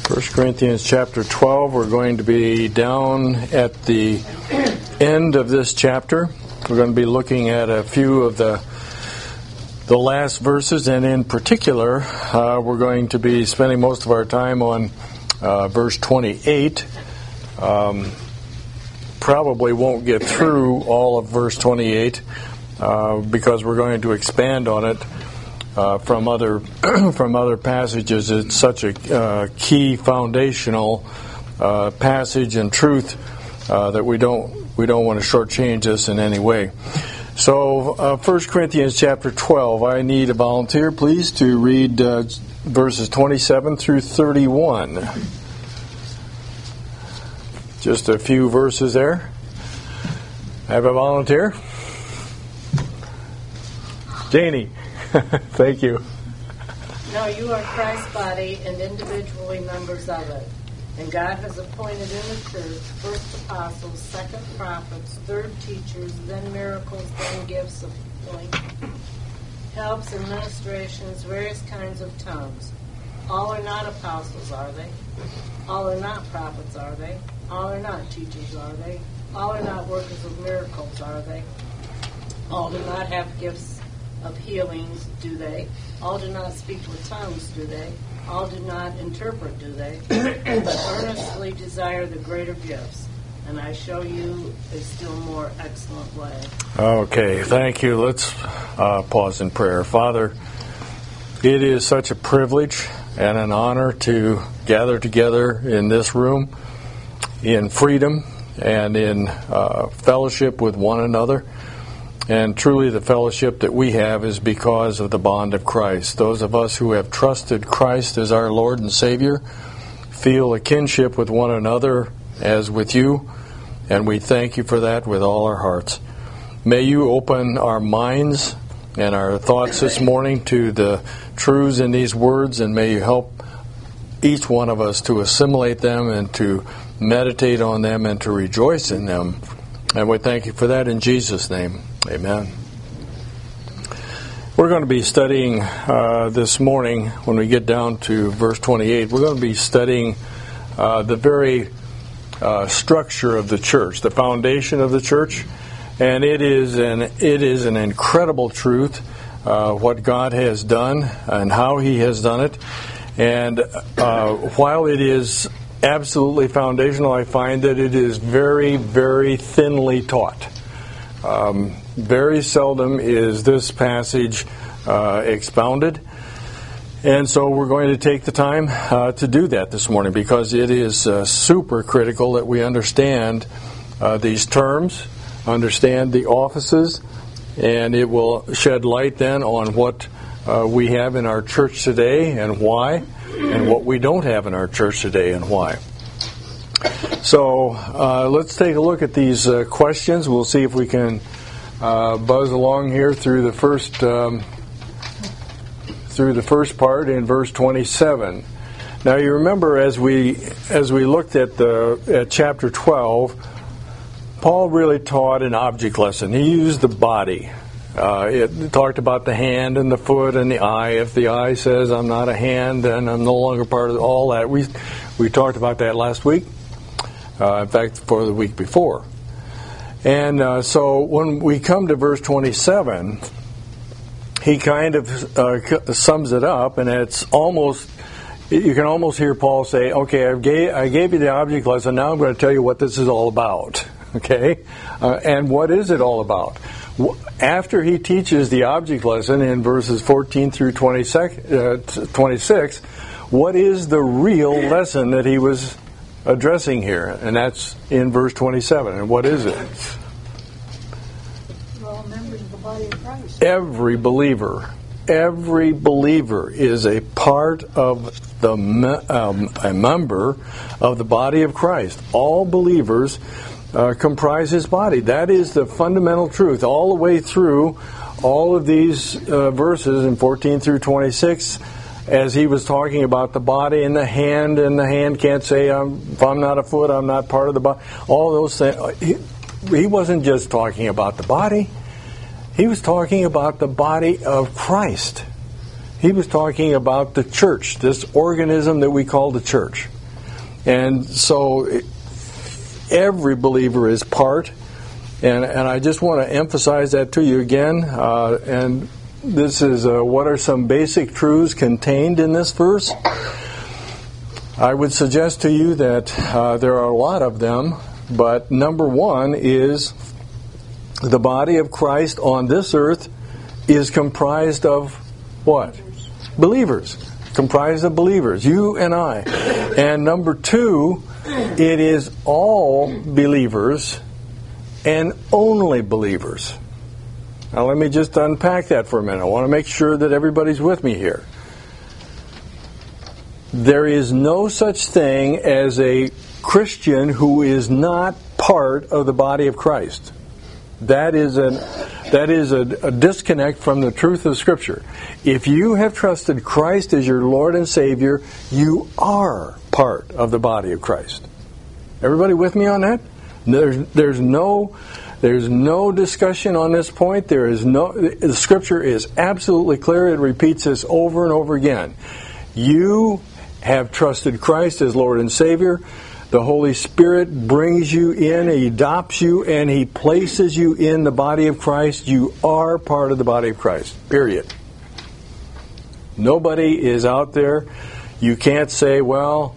1 Corinthians chapter 12, we're going to be down at the end of this chapter. We're going to be looking at a few of the last verses, and in particular, we're going to be spending most of our time on verse 28. Probably won't get through all of verse 28 because we're going to expand on it from other passages. It's such a key foundational passage and truth that we don't want to shortchange this in any way. So 1 Corinthians chapter 12, I need a volunteer, please, to read verses 27 through 31. Just a few verses there. Have a volunteer? Janie. Thank you. Now you are Christ's body and individually members of it. And God has appointed in the church first apostles, second prophets, third teachers, then miracles, then gifts of healing, helps, administrations, various kinds of tongues. All are not apostles, are they? All are not prophets, are they? All are not teachers, are they? All are not workers of miracles, are they? All do not have gifts of healings, do they? All do not speak with tongues, do they? All do not interpret, do they? But earnestly desire the greater gifts, and I show you a still more excellent way. Okay, thank you. Let's pause in prayer. Father, it is such a privilege and an honor to gather together in this room in freedom and in fellowship with one another. And truly the fellowship that we have is because of the bond of Christ. Those of us who have trusted Christ as our Lord and Savior feel a kinship with one another as with you, and we thank you for that with all our hearts. May you open our minds and our thoughts this morning to the truths in these words, and may you help each one of us to assimilate them and to meditate on them and to rejoice in them. And we thank you for that in Jesus' name. Amen. We're going to be studying this morning, when we get down to verse 28, we're going to be studying the very structure of the church, the foundation of the church. And it is an incredible truth, what God has done and how He has done it. And while it is absolutely foundational, I find that it is very, very thinly taught. Very seldom is this passage expounded. And so we're going to take the time to do that this morning, because it is super critical that we understand these terms, understand the offices, and it will shed light then on what we have in our church today and why, and what we don't have in our church today and why. So let's take a look at these questions. We'll see if we can buzz along here through the first part in verse 27. Now you remember as we looked at chapter 12, Paul really taught an object lesson. He used the body. It talked about the hand and the foot and the eye. If the eye says I'm not a hand, then I'm no longer part of all that. We talked about that last week. In fact, for the week before. And so when we come to verse 27, he kind of sums it up, and it's almost, you can almost hear Paul say, okay, I gave you the object lesson, now I'm going to tell you what this is all about. Okay? And what is it all about? After he teaches the object lesson in verses 14 through 26, what is the real lesson that he was addressing here? And that's in verse 27. And what is it? We're all members of the body of Christ. Every believer is a part of a member of the body of Christ. All believers comprise His body. That is the fundamental truth all the way through all of these verses in 14 through 26. As he was talking about the body and the hand can't say, if I'm not a foot, I'm not part of the body. All those things. He wasn't just talking about the body. He was talking about the body of Christ. He was talking about the church, this organism that we call the church. And so every believer is part, and I just want to emphasize that to you again. And this is what are some basic truths contained in this verse. I would suggest to you that there are a lot of them, but number one is the body of Christ on this earth is comprised of what? Believers. Comprised of believers, you and I. And number two, it is all believers and only believers. Now let me just unpack that for a minute. I want to make sure that everybody's with me here. There is no such thing as a Christian who is not part of the body of Christ. That is a disconnect from the truth of Scripture. If you have trusted Christ as your Lord and Savior, you are part of the body of Christ. Everybody with me on that? There's no discussion on this point. The Scripture is absolutely clear. It repeats this over and over again. You have trusted Christ as Lord and Savior. The Holy Spirit brings you in, He adopts you, and He places you in the body of Christ. You are part of the body of Christ. Period. Nobody is out there. You can't say, well,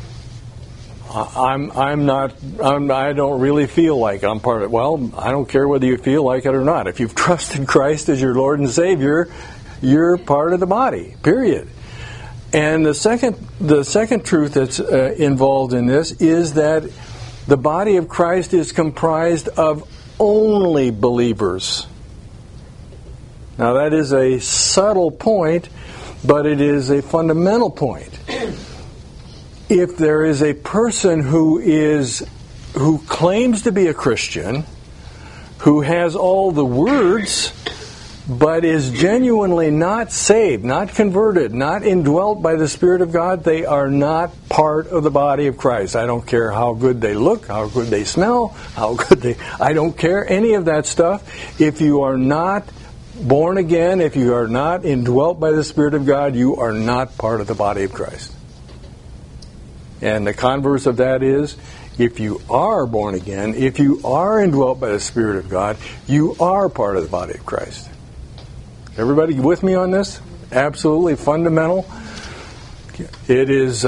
I don't really feel like I'm part of it. Well, I don't care whether you feel like it or not. If you've trusted Christ as your Lord and Savior, you're part of the body. Period. And the second truth that's involved in this is that the body of Christ is comprised of only believers. Now that is a subtle point, but it is a fundamental point. If there is a person who claims to be a Christian, who has all the words, but is genuinely not saved, not converted, not indwelt by the Spirit of God, they are not part of the body of Christ. I don't care how good they look, how good they smell, I don't care any of that stuff. If you are not born again, if you are not indwelt by the Spirit of God, you are not part of the body of Christ. And the converse of that is, if you are born again, if you are indwelt by the Spirit of God, you are part of the body of Christ. Everybody with me on this? Absolutely fundamental. It is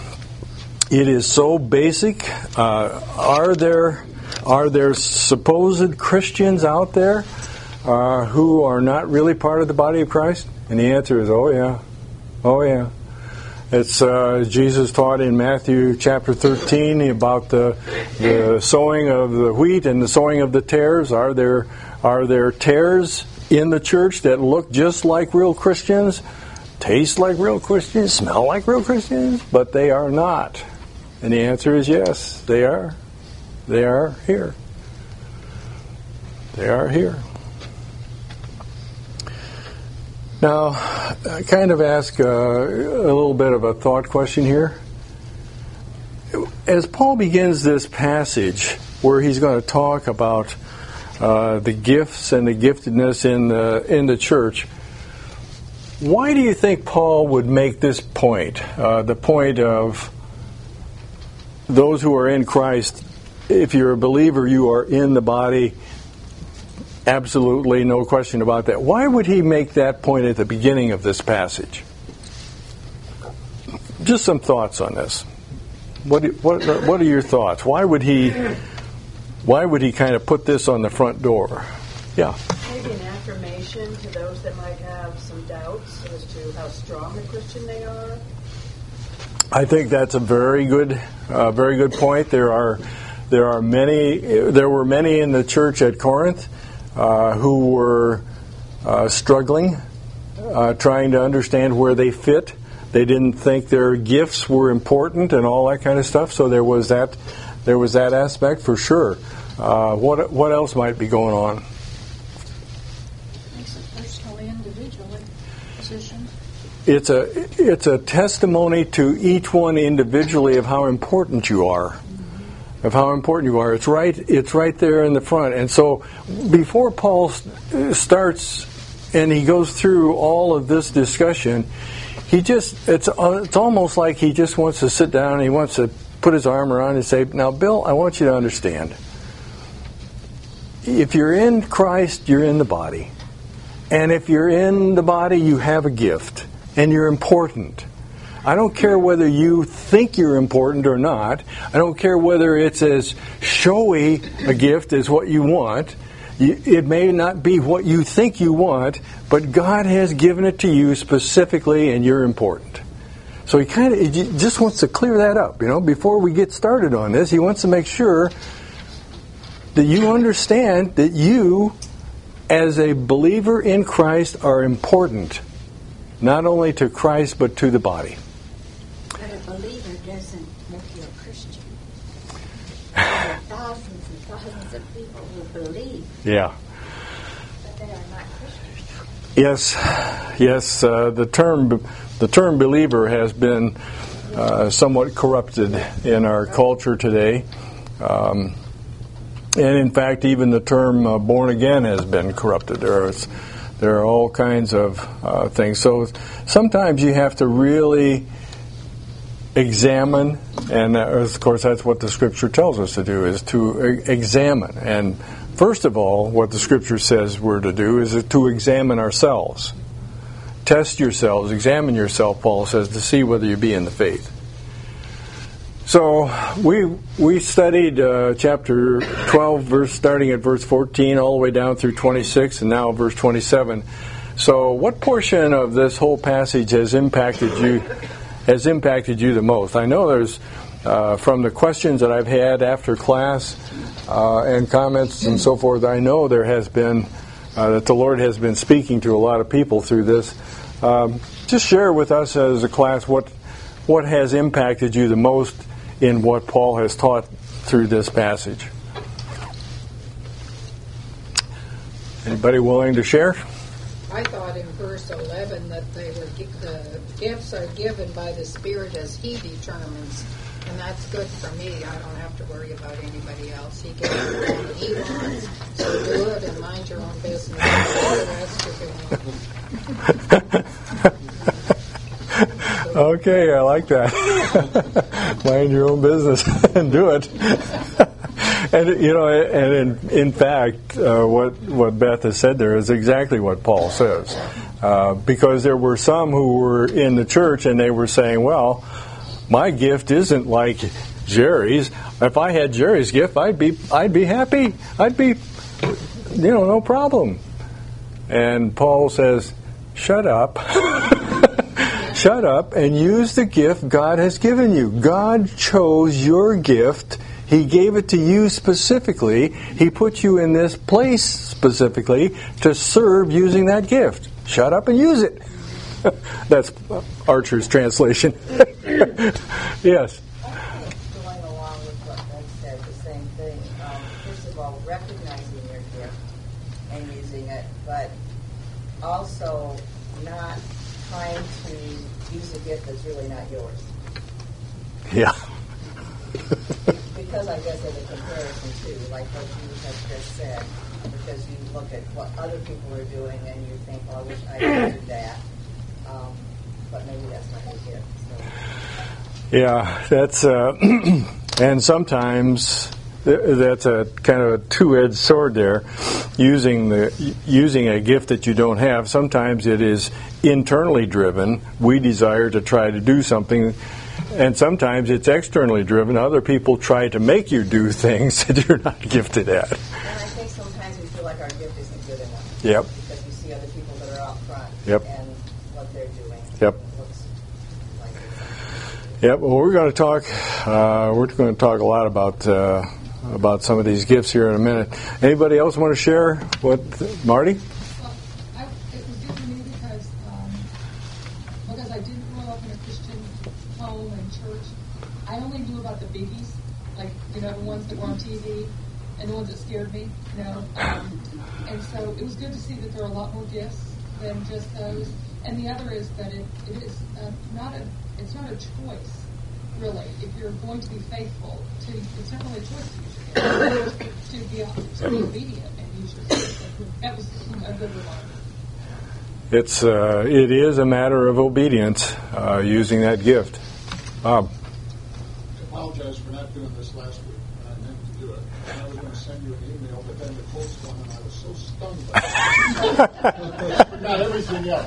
so basic. Are there supposed Christians out there who are not really part of the body of Christ? And the answer is, oh yeah. It's Jesus taught in Matthew chapter 13 about the sowing of the wheat and the sowing of the tares. Are there tares in the church that look just like real Christians, taste like real Christians, smell like real Christians, but they are not? And the answer is yes, they are. They are here. They are here. Now, I kind of ask a little bit of a thought question here. As Paul begins this passage where he's going to talk about the gifts and the giftedness in the church, why do you think Paul would make this point? The point of those who are in Christ, if you're a believer, you are in the body. Absolutely, no question about that. Why would he make that point at the beginning of this passage? Just some thoughts on this. What are your thoughts? Why would he kind of put this on the front door? Yeah. Maybe an affirmation to those that might have some doubts as to how strong a Christian they are. I think that's a very good point. There were many in the church at Corinth who were struggling, trying to understand where they fit. They didn't think their gifts were important and all that kind of stuff. So there was that aspect for sure. What else might be going on? Makes it personally, individually, position. It's a testimony to each one individually of how important you are. Of how important you are. It's right there in the front. And so before Paul starts and he goes through all of this discussion, it's almost like he just wants to sit down and he wants to put his arm around and say, now, Bill, I want you to understand. If you're in Christ, you're in the body. And if you're in the body, you have a gift. And you're important. I don't care whether you think you're important or not. I don't care whether it's as showy a gift as what you want. It may not be what you think you want, but God has given it to you specifically, and you're important. So he just wants to clear that up, before we get started on this. He wants to make sure that you understand that you, as a believer in Christ, are important, not only to Christ but to the body. But a believer doesn't make you a Christian. There are thousands and thousands of people who believe, Yeah. but they are not Christians. Yes. The term believer has been somewhat corrupted in our culture today. And in fact, even the term born again has been corrupted. There are all kinds of things. So sometimes you have to really examine, and of course that's what the Scripture tells us to do, is to examine. And first of all, what the Scripture says we're to do is to examine ourselves. Test yourselves, examine yourself, Paul says, to see whether you be in the faith. So we studied chapter 12, starting at verse 14, all the way down through 26, and now verse 27. So what portion of this whole passage has impacted you the most? I know there's, from the questions that I've had after class and comments and so forth, I know there has been, that the Lord has been speaking to a lot of people through this. Just share with us as a class what has impacted you the most in what Paul has taught through this passage. Anybody willing to share? I thought in verse 11 that the gifts are given by the Spirit as He determines, and that's good for me. I don't have to worry about anybody else. He gives it when He wants, so do it and mind your own business. Okay, I like that. Mind your own business and do it. And in fact, what Beth has said there is exactly what Paul says, because there were some who were in the church and they were saying, "Well, my gift isn't like Jerry's. If I had Jerry's gift, I'd be happy. I'd be, no problem." And Paul says, "Shut up." Shut up and use the gift God has given you. God chose your gift. He gave it to you specifically. He put you in this place specifically to serve using that gift. Shut up and use it. That's Archer's translation. Yes. Going along with what Doug said, the same thing. First of all, recognizing your gift and using it, but also not trying to use a gift that's really not yours. Yeah. Because I guess of the comparison too, like what you have just said, because you look at what other people are doing and you think, "Oh, I wish I could do that," but maybe that's not your gift. So. Yeah, that's and sometimes that's a kind of a two-edged sword there. Using a gift that you don't have, sometimes it is internally driven. We desire to try to do something, and sometimes it's externally driven. Other people try to make you do things that you're not gifted at. And I think sometimes we feel like our gift isn't good enough. Yep. Because we see other people that are out front. Yep. And what they're doing. Yep. It looks like it's Yep. Well, we're going to talk. We're going to talk a lot about some of these gifts here in a minute. Anybody else want to share what, Marty? Well, it was good for me because I didn't grow up in a Christian home and church. I only knew about the biggies, like, the ones that were on TV and the ones that scared me, and so it was good to see that there are a lot more gifts than just those. And the other is that it is it's not a choice. Really, if you're going to be faithful, it's not really a choice to use your gift, to be obedient and use your gift. That was a good reminder. It is a matter of obedience, using that gift. Bob. apologize for not doing this last week. I meant to do it. And I was going to send you an email, but then the cold's come, and I was so stunned by it. But not everything else.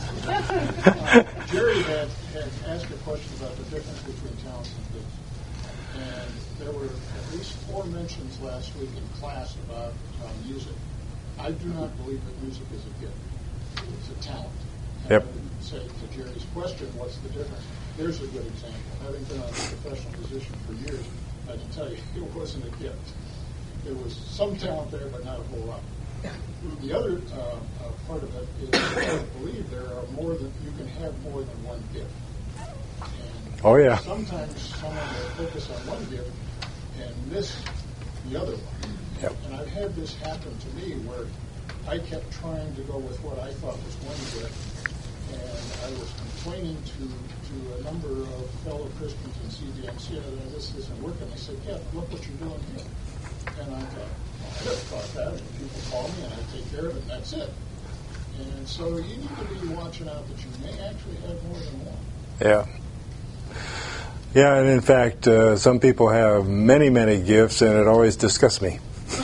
Jerry had asked a question about the difference between talents and gifts. And there were at least 4 mentions last week in class about music. I do not believe that music is a gift. It's a talent. Yep. And I would say to Jerry's question, what's the difference? There's a good example. Having been on a professional musician for years, I can tell you it wasn't a gift. There was some talent there, but not a whole lot. The other part of it is I believe there are more than you can have more than one gift. And Oh, yeah. sometimes someone will focus on one gift and miss the other one. Yep. And I've had this happen to me where I kept trying to go with what I thought was one gift, and I was complaining to a number of fellow Christians in CDMC that this isn't working. They said, "Yeah, look what you're doing here." And I thought, well, I never thought that. And people call me, and I take care of it, and that's it. And so you need to be watching out that you may actually have more than one. Yeah. Yeah, and in fact, some people have many, many gifts, and it always disgusts me.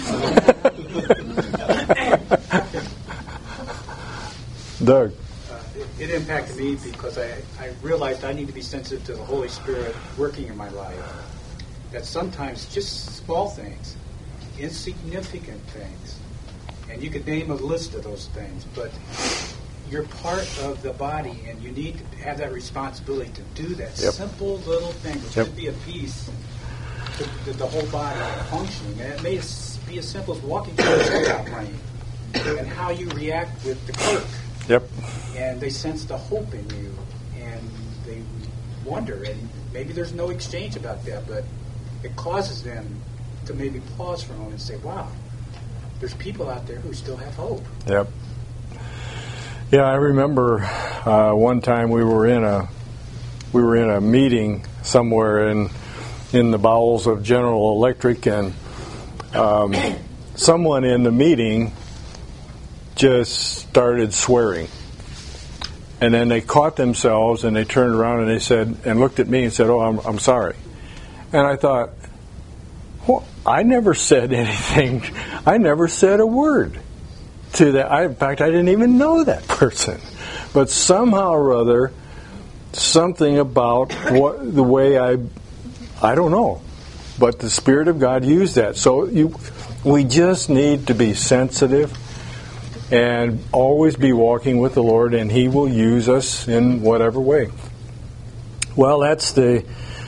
Doug. It impacted me because I realized I need to be sensitive to the Holy Spirit working in my life. That sometimes just small things, insignificant things, and you could name a list of those things, but you're part of the body, and you need to have that responsibility to do that. Yep. Simple little thing, which Yep. could be a piece to the whole body functioning. And it may be as simple as walking to the checkout lane and how you react with the clerk. Yep. And they sense the hope in you, and they wonder, and maybe there's no exchange about that, but it causes them to maybe pause for a moment and say, wow, there's people out there who still have hope. Yep. Yeah, I remember one time we were in a meeting somewhere in the bowels of General Electric, and someone in the meeting just started swearing. And then they caught themselves, and they turned around and they said, and looked at me and said, "Oh, I'm sorry." And I thought, well, I never said anything. I never said a word to that. In fact, I didn't even know that person. But somehow or other, something about the way I don't know. But the Spirit of God used that. So we just need to be sensitive and always be walking with the Lord, and He will use us in whatever way. Well, that's the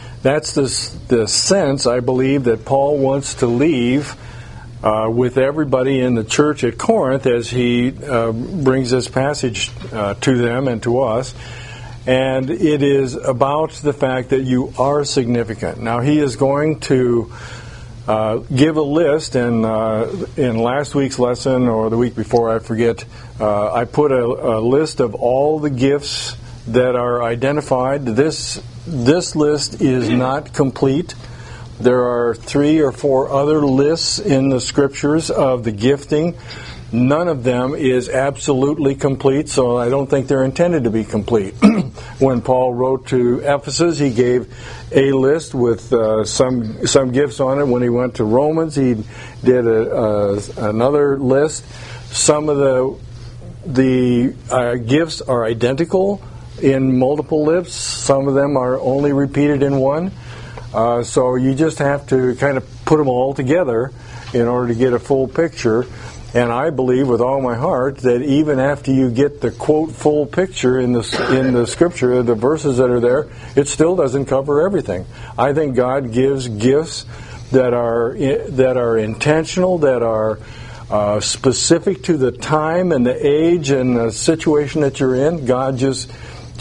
sense, I believe, that Paul wants to leave with everybody in the church at Corinth as he brings this passage to them and to us. And it is about the fact that you are significant. Now, he is going to give a list, and in last week's lesson, or the week before, I forget, I put a list of all the gifts that are identified. This list is not complete. There are 3 or 4 other lists in the Scriptures of the gifting. None of them is absolutely complete, so I don't think they're intended to be complete. When Paul wrote to Ephesus, he gave a list with some gifts on it. When he went to Romans, he did another list. Some of the gifts are identical in multiple lists. Some of them are only repeated in one. So you just have to kind of put them all together in order to get a full picture. And I believe with all my heart that even after you get the quote full picture in the Scripture, the verses that are there, it still doesn't cover everything. I think God gives gifts that are intentional, that are specific to the time and the age and the situation that you're in. God just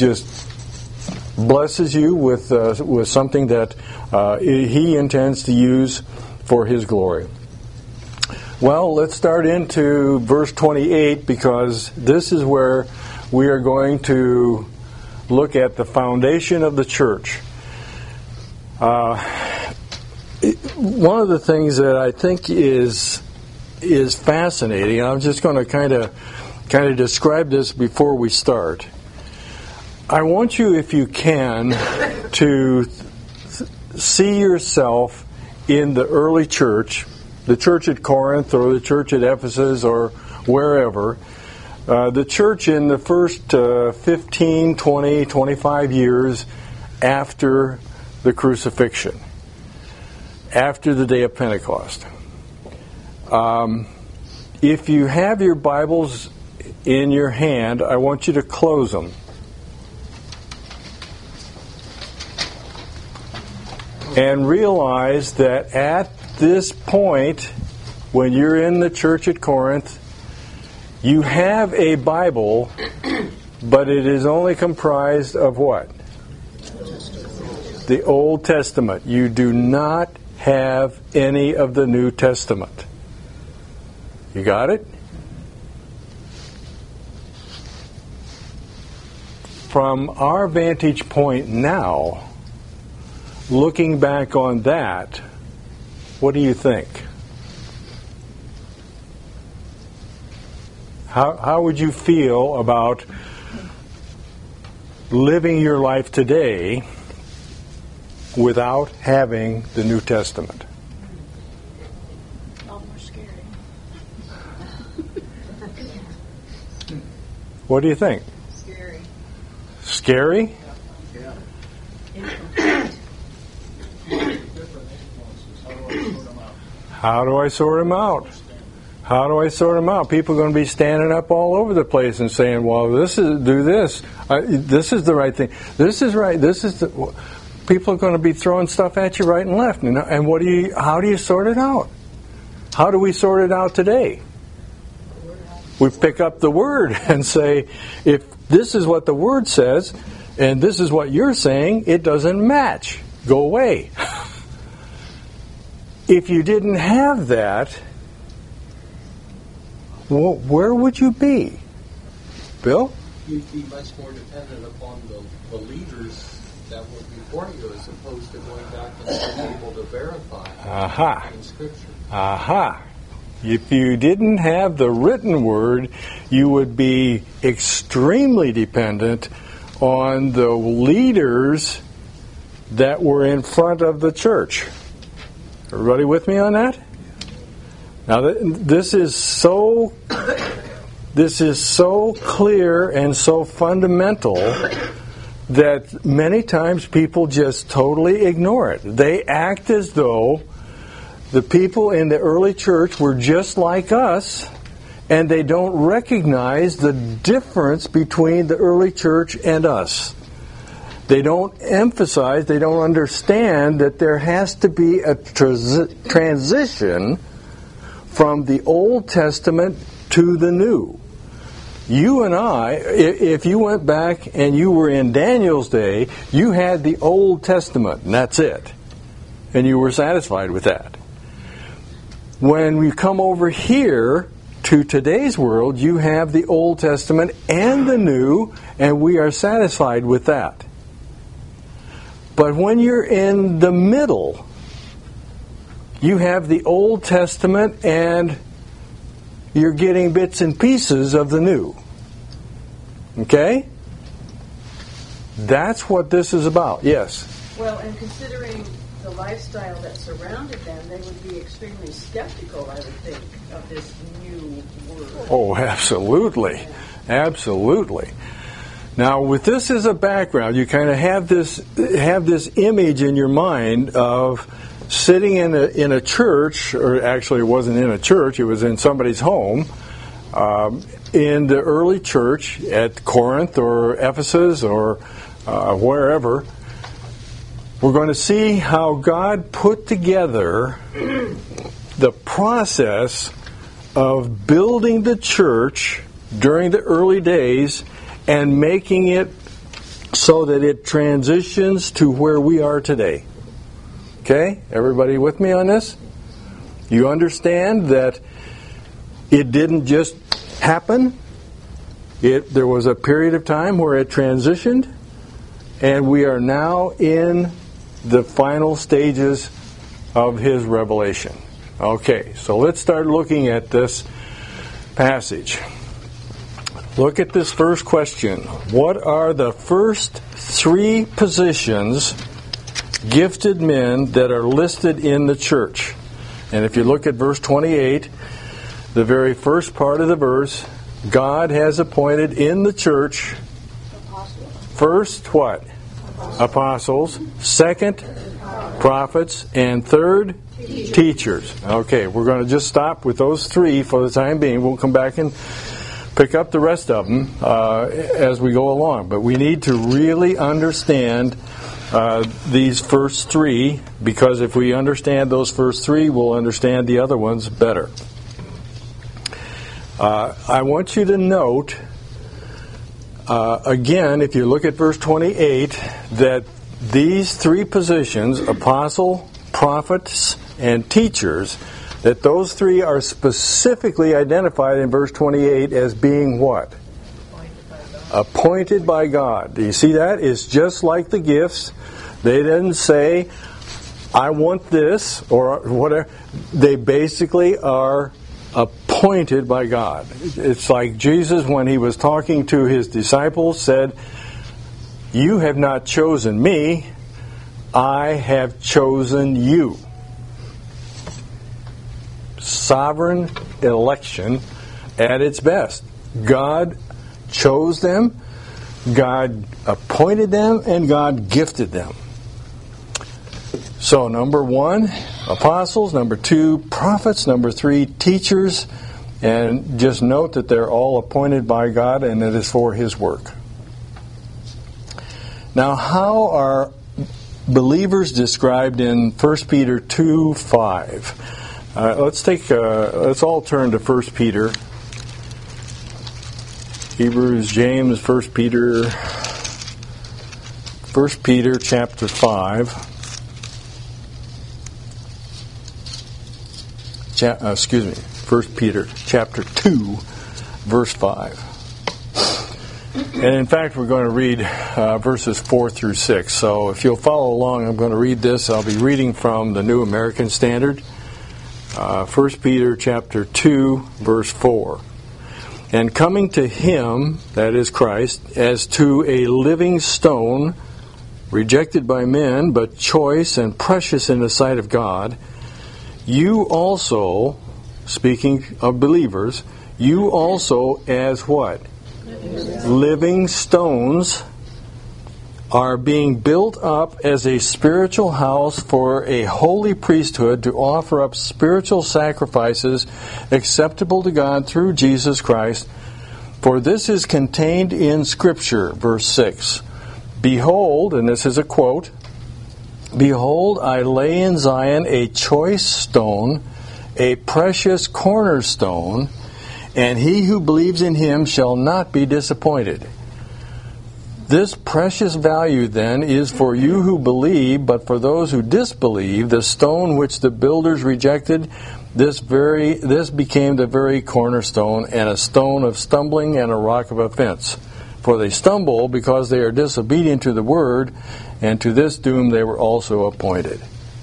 blesses you with something that He intends to use for His glory. Well, let's start into verse 28, because this is where we are going to look at the foundation of the church. One of the things that I think is fascinating, I'm just going to kind of describe this before we start. I want you, if you can, to see yourself in the early church, the church at Corinth or the church at Ephesus or wherever, the church in the first 15, 20, 25 years after the crucifixion, after the day of Pentecost. If you have your Bibles in your hand, I want you to close them. And realize that at this point, when you're in the church at Corinth, you have a Bible, but it is only comprised of what? The Old Testament. You do not have any of the New Testament. You got it? From our vantage point now, looking back on that, what do you think? How would you feel about living your life today without having the New Testament? A lot more scary. What do you think? Scary. Scary? Yeah. How do I sort them out? How do I sort them out? People are going to be standing up all over the place and saying, well, do this. This is the right thing. This is right. People are going to be throwing stuff at you right and left. And how do you sort it out? How do we sort it out today? We pick up the Word and say, if this is what the Word says, and this is what you're saying, it doesn't match. Go away. If you didn't have that, well, where would you be? Bill? You'd be much more dependent upon the leaders that were before you as opposed to going back and being able to verify in Scripture. Aha. If you didn't have the written Word, you would be extremely dependent on the leaders that were in front of the church. Everybody with me on that? Now, this is so clear and so fundamental that many times people just totally ignore it. They act as though the people in the early church were just like us, and they don't recognize the difference between the early church and us. They don't emphasize, they don't understand that there has to be a transition from the Old Testament to the New. You and I, if you went back and you were in Daniel's day, you had the Old Testament, and that's it. And you were satisfied with that. When we come over here to today's world, you have the Old Testament and the New, and we are satisfied with that. But when you're in the middle, you have the Old Testament and you're getting bits and pieces of the New. Okay? That's what this is about. Yes? Well, and considering the lifestyle that surrounded them, they would be extremely skeptical, I would think, of this new word. Oh, absolutely. Absolutely. Now, with this as a background, you kind of have this image in your mind of sitting in a church, or actually it wasn't in a church, it was in somebody's home, in the early church at Corinth or Ephesus or wherever. We're going to see how God put together the process of building the church during the early days and making it so that it transitions to where we are today. Okay? Everybody with me on this? You understand that it didn't just happen. There was a period of time where it transitioned, and we are now in the final stages of His revelation. Okay, so let's start looking at this passage. Look at this first question. What are the first three positions gifted men that are listed in the church. And if you look at verse 28, the very first part of the verse, God has appointed in the church, first what? Apostles. Second, prophets. And third, teachers. Okay, we're going to just stop with those three for the time being. We'll come back and pick up the rest of them as we go along. But we need to really understand these first three, because if we understand those first three, we'll understand the other ones better. I want you to note, again, if you look at verse 28, that these three positions, apostle, prophets, and teachers, that those three are specifically identified in verse 28 as being what? Appointed by God. Do you see that? It's just like the gifts. They didn't say, I want this, or whatever. They basically are appointed by God. It's like Jesus, when he was talking to his disciples, said, you have not chosen me, I have chosen you. Sovereign election at its best. God chose them, God appointed them, and God gifted them. So, number one, apostles. Number two, prophets. Number three, teachers. And just note that they're all appointed by God, and it is for His work. Now, how are believers described in 1 Peter 2:5? Let's all turn to 1 Peter. Hebrews, James, 1 Peter. 1 Peter chapter 5. 1 Peter chapter 2, verse 5. And in fact, we're going to read verses 4 through 6. So if you'll follow along, I'm going to read this. I'll be reading from the New American Standard. 1 Peter chapter 2, verse 4. And coming to Him, that is Christ, as to a living stone, rejected by men, but choice and precious in the sight of God, you also, speaking of believers, you also as what? Living stones are being built up as a spiritual house for a holy priesthood to offer up spiritual sacrifices acceptable to God through Jesus Christ. For this is contained in Scripture, verse 6. Behold, and this is a quote, behold, I lay in Zion a choice stone, a precious cornerstone, and he who believes in him shall not be disappointed. This precious value, then, is for you who believe, but for those who disbelieve, the stone which the builders rejected, this became the very cornerstone, and a stone of stumbling and a rock of offense. For they stumble because they are disobedient to the word, and to this doom they were also appointed.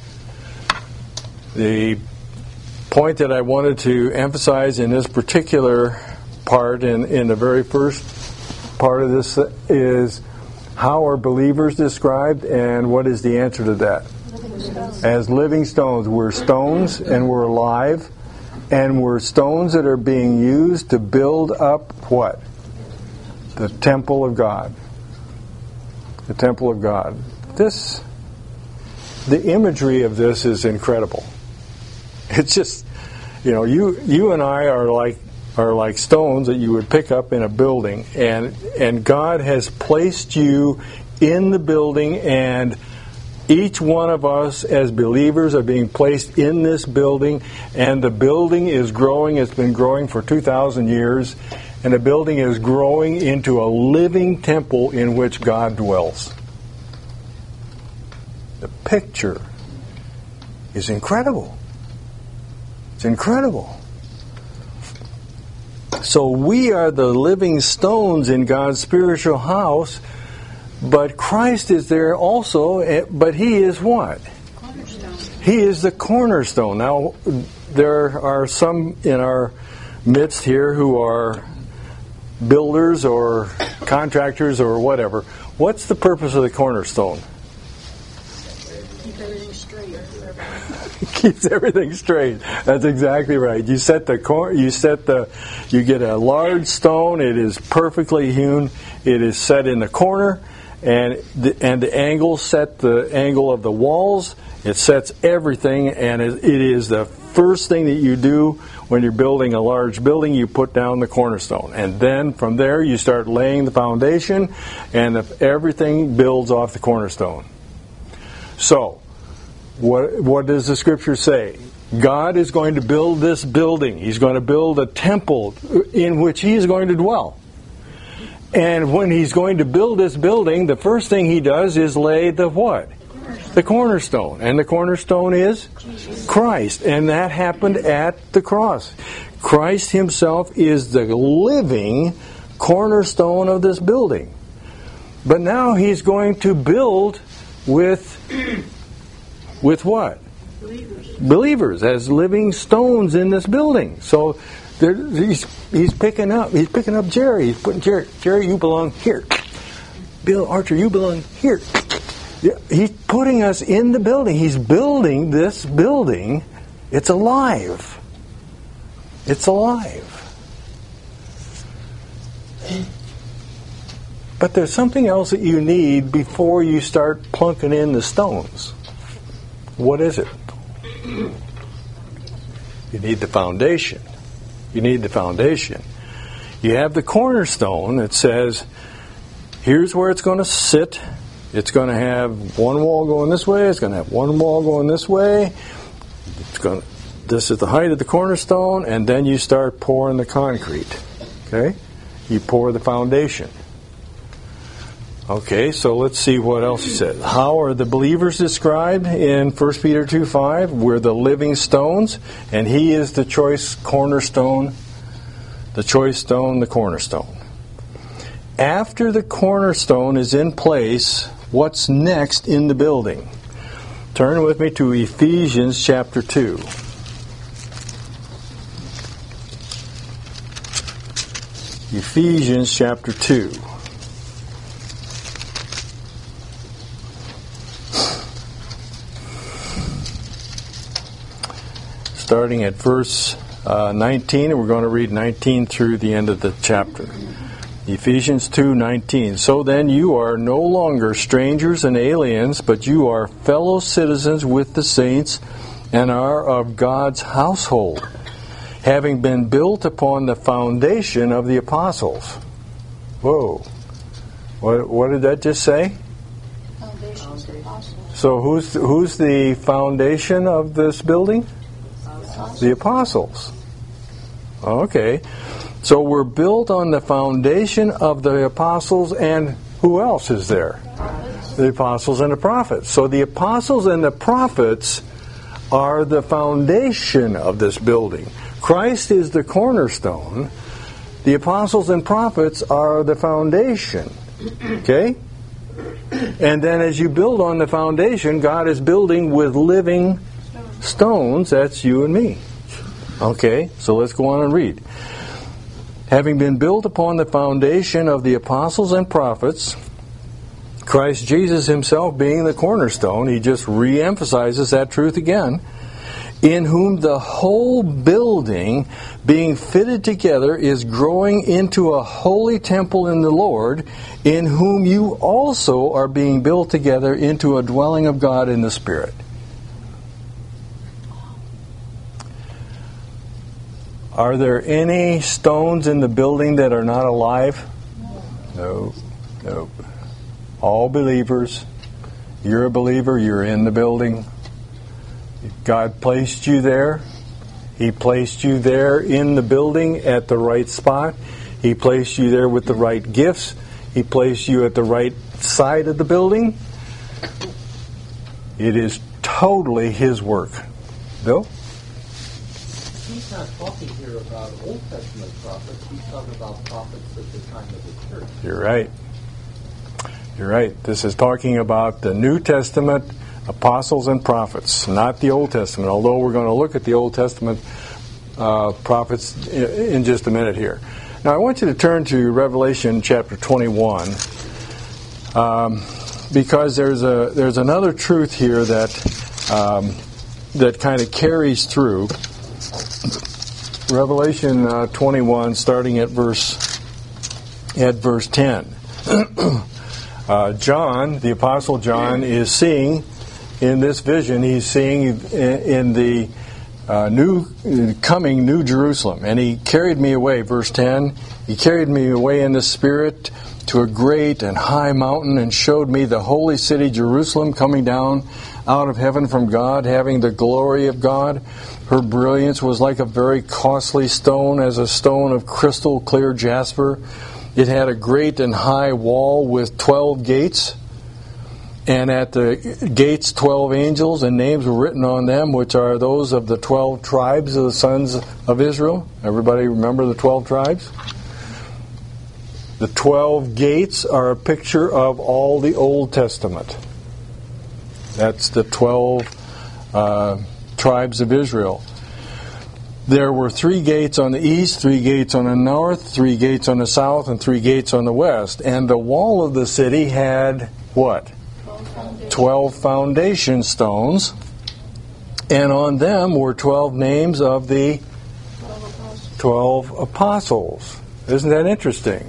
The point that I wanted to emphasize in this particular part, in the very first part of this, is how are believers described, and what is the answer to that? As living stones. We're stones and we're alive, and we're stones that are being used to build up what? The temple of God. The temple of God. The imagery of this is incredible. It's just, you and I are like stones that you would pick up in a building, and God has placed you in the building, and each one of us as believers are being placed in this building, and the building is growing. It's been growing for 2,000 years, and the building is growing into a living temple in which God dwells. The picture is incredible. It's incredible. So we are the living stones in God's spiritual house, but Christ is there also, but He is what? Cornerstone. He is the cornerstone. Now, there are some in our midst here who are builders or contractors or whatever. What's the purpose of the cornerstone? Keep everything straight. Keeps everything straight. That's exactly right. You get a large stone. It is perfectly hewn. It is set in the corner, and the angle set the angle of the walls. It sets everything, and it is the first thing that you do when you're building a large building. You put down the cornerstone, and then from there you start laying the foundation, and everything builds off the cornerstone. So, what does the Scripture say? God is going to build this building. He's going to build a temple in which He is going to dwell. And when He's going to build this building, the first thing He does is lay the what? The cornerstone. And the cornerstone is Christ. And that happened at the cross. Christ Himself is the living cornerstone of this building. But now He's going to build with what? Believers as living stones in this building. So he's picking up Jerry. He's putting Jerry, you belong here. Bill Archer, you belong here. He's putting us in the building. He's building this building. It's alive. It's alive. But there's something else that you need before you start plunking in the stones. What is it? You need the foundation. You need the foundation. You have the cornerstone that says, here's where it's going to sit. It's going to have one wall going this way. It's going to have one wall going this way. This is the height of the cornerstone, and then you start pouring the concrete. Okay? You pour the foundation. Okay, so let's see what else he says. How are the believers described in 1 Peter 2:5? We're the living stones, and He is the choice cornerstone, the choice stone, the cornerstone. After the cornerstone is in place, what's next in the building? Turn with me to Ephesians chapter 2. Ephesians chapter 2. Starting at verse 19, and we're going to read 19 through the end of the chapter. Ephesians 2:19. So then you are no longer strangers and aliens, but you are fellow citizens with the saints and are of God's household, having been built upon the foundation of the apostles. Whoa. What did that just say? Foundations of apostles. So who's the foundation of this building? The apostles. Okay. So we're built on the foundation of the apostles, and who else is there? The apostles and the prophets. So the apostles and the prophets are the foundation of this building. Christ is the cornerstone. The apostles and prophets are the foundation. Okay? And then as you build on the foundation, God is building with living stones. That's you and me. Okay, so let's go on and read. Having been built upon the foundation of the apostles and prophets, Christ Jesus Himself being the cornerstone, He just re-emphasizes that truth again, in whom the whole building being fitted together is growing into a holy temple in the Lord, in whom you also are being built together into a dwelling of God in the Spirit. Are there any stones in the building that are not alive? No. All believers. You're a believer. You're in the building. God placed you there. He placed you there in the building at the right spot. He placed you there with the right gifts. He placed you at the right side of the building. It is totally His work. Bill? He's not talking here about Old Testament prophets. He's talking about prophets at the time of the church. You're right. You're right. This is talking about the New Testament apostles and prophets, not the Old Testament, although we're going to look at the Old Testament prophets in just a minute here. Now, I want you to turn to Revelation chapter 21. because there's another truth here that that kind of carries through. Revelation 21, starting at verse 10. John, the Apostle John, is seeing in this vision. He's seeing in the coming New Jerusalem, and he carried me away. Verse 10. He carried me away in the Spirit to a great and high mountain, and showed me the holy city Jerusalem coming down out of heaven from God, having the glory of God. Her brilliance was like a very costly stone, as a stone of crystal clear jasper. It had a great and high wall with 12 gates, and at the gates 12 angels, and names were written on them, which are those of the 12 tribes of the sons of Israel. Everybody remember the 12 tribes? The 12 gates are a picture of all the Old Testament. That's the 12 tribes of Israel. There were 3 gates on the east, 3 gates on the north, 3 gates on the south, and 3 gates on the west. And the wall of the city had what? 12 foundation stones. And on them were 12 names of the 12 apostles. Isn't that interesting?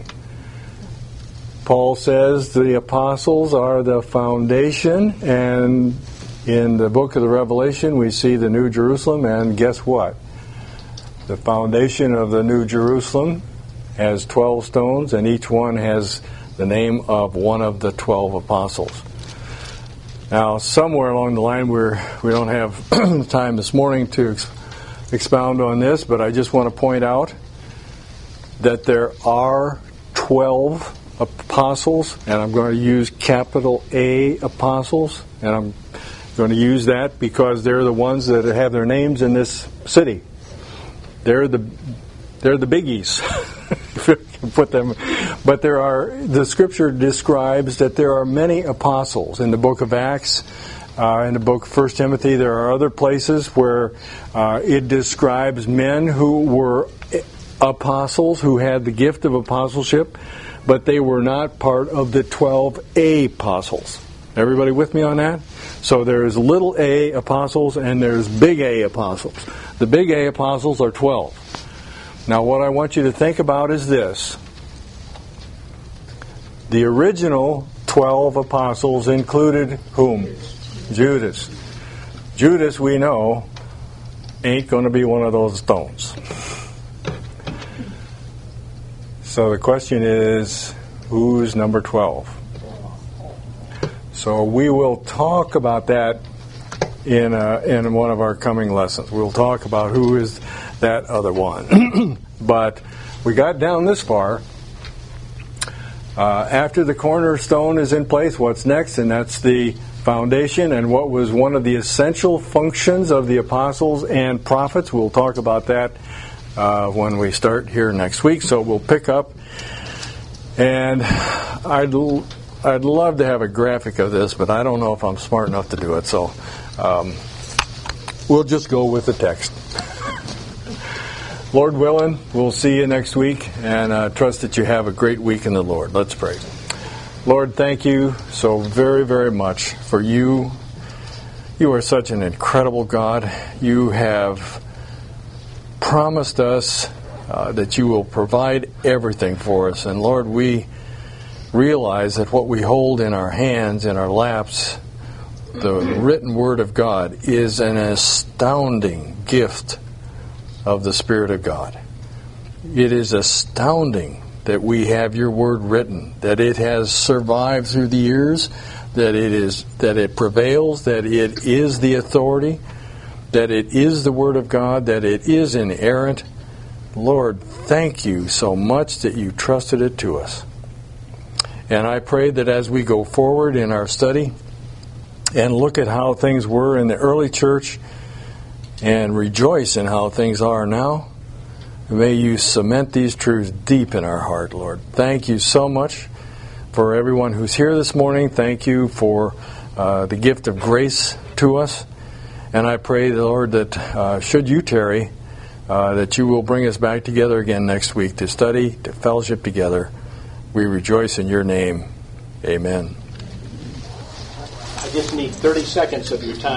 Paul says the apostles are the foundation, and in the book of the Revelation we see the New Jerusalem, and guess what? The foundation of the New Jerusalem has 12 stones, and each one has the name of one of the 12 apostles. Now, somewhere along the line we don't have time this morning to expound on this, but I just want to point out that there are 12 apostles, and I'm going to use capital A apostles, and I'm going to use that because they're the ones that have their names in this city. They're the biggies. If you can put them. But the Scripture describes that there are many apostles in the book of Acts, in the book of 1 Timothy. There are other places where it describes men who were apostles, who had the gift of apostleship, but they were not part of the 12 apostles. Everybody with me on that? So there's little a apostles and there's big A apostles. The big A apostles are 12. Now what I want you to think about is this. The original 12 apostles included whom? Judas. Judas, we know, ain't going to be one of those stones. So the question is, who's number 12? So we will talk about that in one of our coming lessons. We'll talk about who is that other one. But we got down this far. After the cornerstone is in place, what's next? And that's the foundation, and what was one of the essential functions of the apostles and prophets. We'll talk about that when we start here next week. So we'll pick up, and I'd love to have a graphic of this, but I don't know if I'm smart enough to do it. So we'll just go with the text. Lord willing, we'll see you next week, and trust that you have a great week in the Lord. Let's pray. Lord, thank you so very, very much for you. You are such an incredible God. You have promised us that you will provide everything for us. And Lord, we realize that what we hold in our hands, in our laps, the written Word of God, is an astounding gift of the Spirit of God. It is astounding that we have your Word written, that it has survived through the years, that it prevails, that it is the authority, that it is the Word of God, that it is inerrant. Lord, thank you so much that you trusted it to us. And I pray that as we go forward in our study and look at how things were in the early church and rejoice in how things are now, may you cement these truths deep in our heart, Lord. Thank you so much for everyone who's here this morning. Thank you for the gift of grace to us. And I pray, Lord, that should you tarry, that you will bring us back together again next week to study, to fellowship together. We rejoice in your name. Amen. just need 30 seconds of your time.